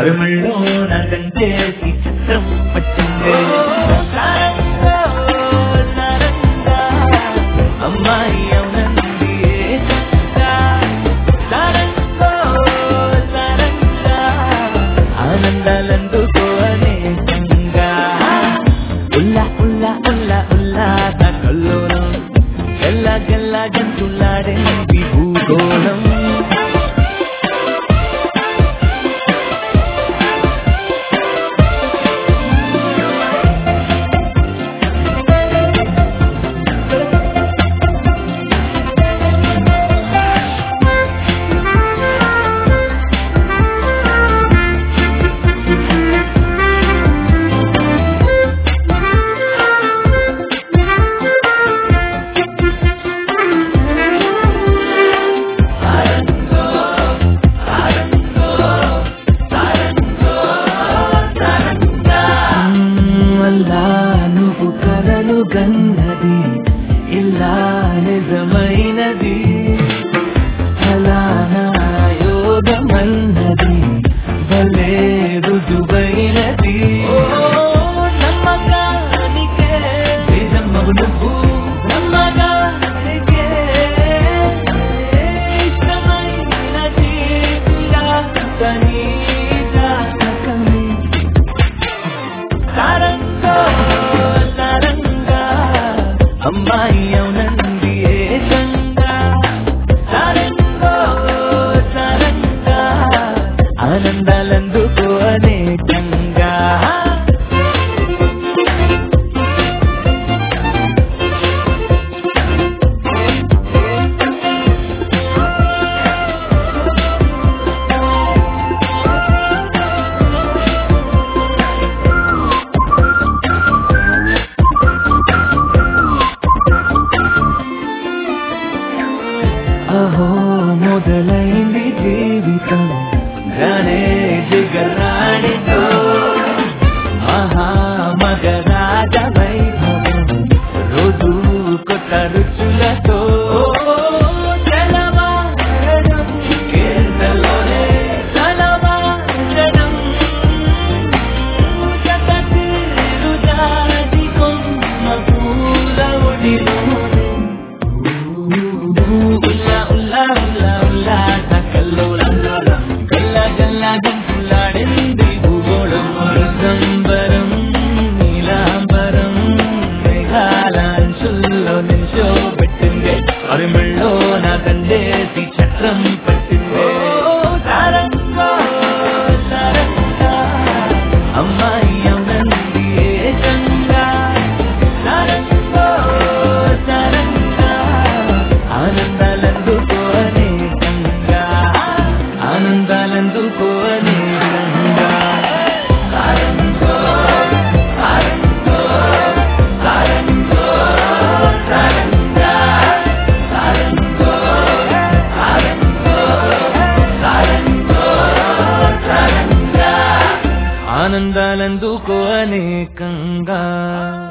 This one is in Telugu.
అరుమల్లో నాకంటేసి చిత్రం పట్టిందే సారంగా సారంగా అమ్మాయి అవునంది ఏకంగా సారంగా సారంగా ఆనందాలందుకో అనేకంగా ఉల్లా ఉల్లా ఉల్లా ఉల్లాస కల్లోలం గల్లా గల్లా గంతులాడే భూగోళం గన్నది ఇలా నిజమైనది ఫలానా యోగమన్నది భలే రుజువైనది నమ్మకానికే నిజమవు నువ్వు నమ్మకానికే ఇష్టమైనది కనీ జాతకమే సారంగా అమ్మాయి అవునంది ఏకంగా సారంగా సారంగా ఆనందాలందుకో అనేకంగా అహో మొదలైంది జీవితం గానే జిగరాడితో ఆహా మగరాజ వైభవం రోజు కొత్త రుచులతో చలవాడడం కేంద్రలోనే చలవాడడం జగతిరు జాతి కొమ్మ పూల ఒడిలో గంతులాడింది భూగోళం సంబరం నీలాంబరం మేఘాలాంచుల్లో నిల్చో పెట్టిందే అరిమిళ్ళో నా తండేసి చక్రం పట్టిందే సారంగా సారంగా అమ్మాయి అవునంది ఏకంగా సారంగా సారంగా ఆనందాలందుకో అనేకంగా ఆనందాలందుకో అనేకంగా సారంగా సారంగా సారంగా సారంగా సారంగా సారంగా సారంగా సారంగా ఆనందాలందుకో అనేకంగా